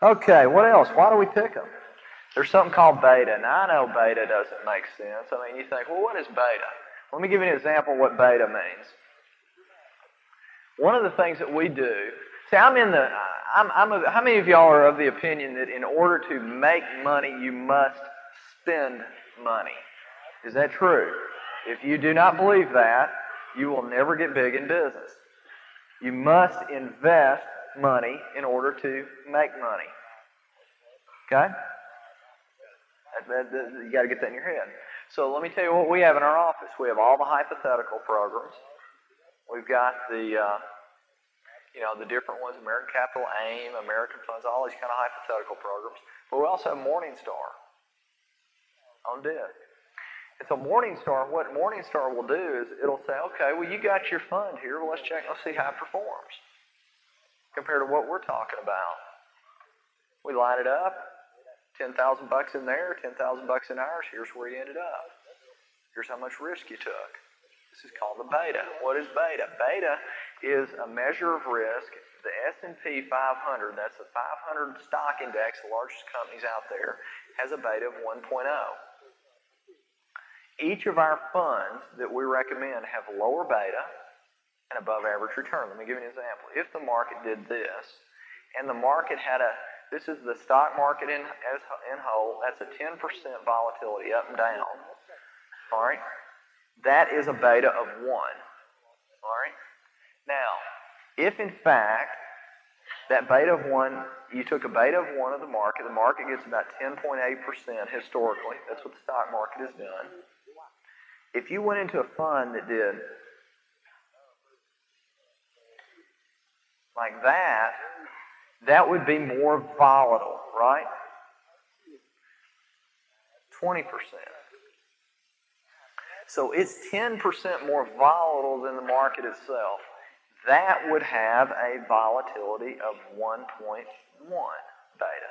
Okay, what else? Why do we pick them? There's something called beta. Now, I know beta doesn't make sense. I mean, you think, well, what is beta? Let me give you an example of what beta means. One of the things that we do, see, how many of y'all are of the opinion that in order to make money, you must spend money? Is that true? If you do not believe that, you will never get big in business. You must invest money in order to make money. Okay? You got to get that in your head. So let me tell you what we have in our office. We have all the hypothetical programs. We've got the different ones, American Capital AIM, American Funds, all these kind of hypothetical programs. But we also have Morningstar on disc. And so Morningstar, what Morningstar will do is it'll say, okay, well, you got your fund here. Well, let's check. Let's see how it performs compared to what we're talking about. We line it up. $10,000 in there, $10,000 in ours. Here's where you ended up. Here's how much risk you took. This is called the beta. What is beta? Beta is a measure of risk. The S&P 500, that's the 500 stock index, the largest companies out there, has a beta of 1.0. Each of our funds that we recommend have lower beta and above average return. Let me give you an example. If the market did this, and the market had this is the stock market in whole, that's a 10% volatility up and down. All right? That is a beta of 1. All right? Now, if in fact that beta of 1, you took a beta of 1 of the market gets about 10.8% historically. That's what the stock market has done. If you went into a fund that did like that, that would be more volatile, right? 20%. So it's 10% more volatile than the market itself. That would have a volatility of 1.1 beta.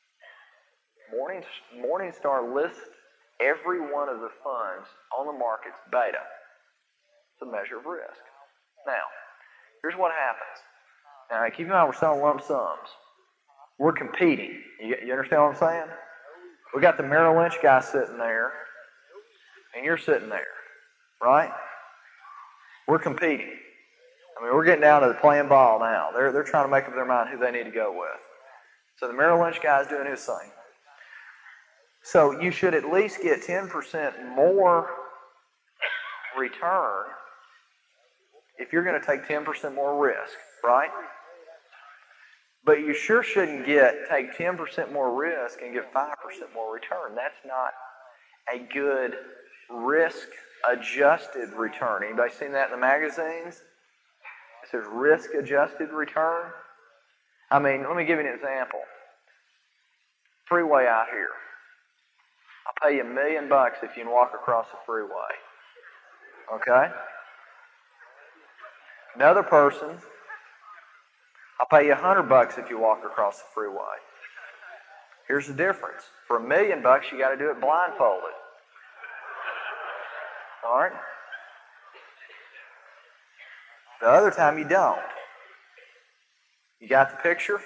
Morningstar lists every one of the funds on the market's beta. It's a measure of risk. Now, here's what happens. Now, keep in mind we're selling lump sums. We're competing. You understand what I'm saying? We got the Merrill Lynch guy sitting there, and you're sitting there, right? We're competing. I mean, we're getting down to the playing ball now. They're trying to make up their mind who they need to go with. So the Merrill Lynch guy is doing his thing. So you should at least get 10% more return if you're going to take 10% more risk, right? But you sure shouldn't take 10% more risk and get 5% more return. That's not a good risk-adjusted return. Anybody seen that in the magazines? It says risk-adjusted return. I mean, let me give you an example. Freeway out here. I'll pay you $1 million if you can walk across the freeway. Okay? Another person, I'll pay you $100 if you walk across the freeway. Here's the difference. For $1 million, you got to do it blindfolded. All right? The other time you don't. You got the picture?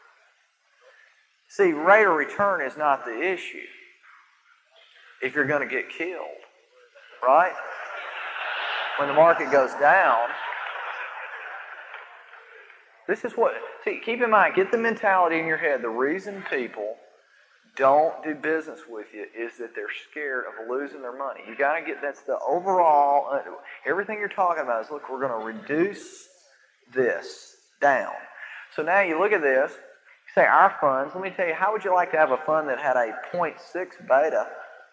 See, rate of return is not the issue if you're going to get killed, right? When the market goes down, this is what, see, keep in mind, get the mentality in your head. The reason people don't do business with you is that they're scared of losing their money. You got to get, that's the overall, everything you're talking about is, look, we're going to reduce this down. So now you look at this, you say our funds, let me tell you, how would you like to have a fund that had a 0.6 beta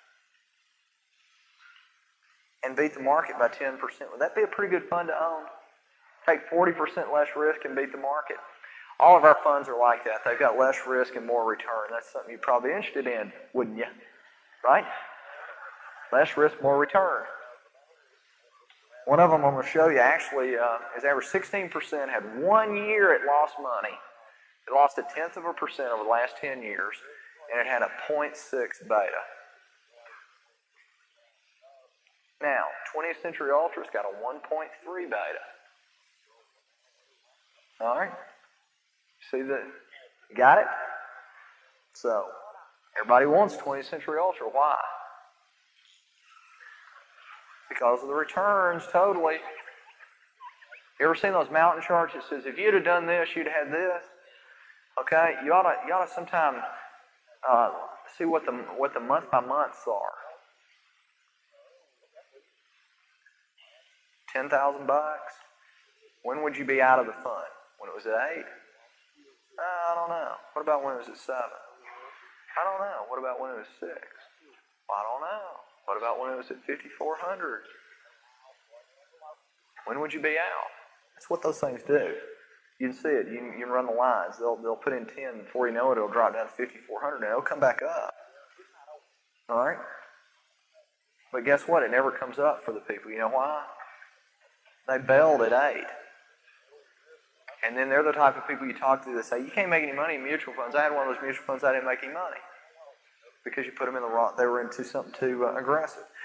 and beat the market by 10%? Would that be a pretty good fund to own? Take 40% less risk and beat the market. All of our funds are like that. They've got less risk and more return. That's something you'd probably be interested in, wouldn't you? Right? Less risk, more return. One of them I'm going to show you actually is average 16%, had 1 year it lost money. It lost 0.1% over the last 10 years, and it had a 0.6 beta. Now, 20th Century Ultra's got a 1.3 beta. All right? See that? Got it? So, everybody wants 20th Century Ultra. Why? Because of the returns, totally. You ever seen those mountain charts that says, if you'd have done this, you'd have had this? Okay, you ought to sometime see what the month by months are. $10,000. When would you be out of the fund? When it was at 8? I don't know. What about when it was at 7? I don't know. What about when it was 6? I don't know. What about when it was at 5,400? When would you be out? That's what those things do. You can see it. You can run the lines. They'll put in 10. Before you know it, it'll drop down to 5,400, and it'll come back up. All right? But guess what? It never comes up for the people. You know why? They bailed at 8. And then they're the type of people you talk to that say, you can't make any money in mutual funds. I had one of those mutual funds, I didn't make any money. Because you put them in the wrong, they were into something too aggressive.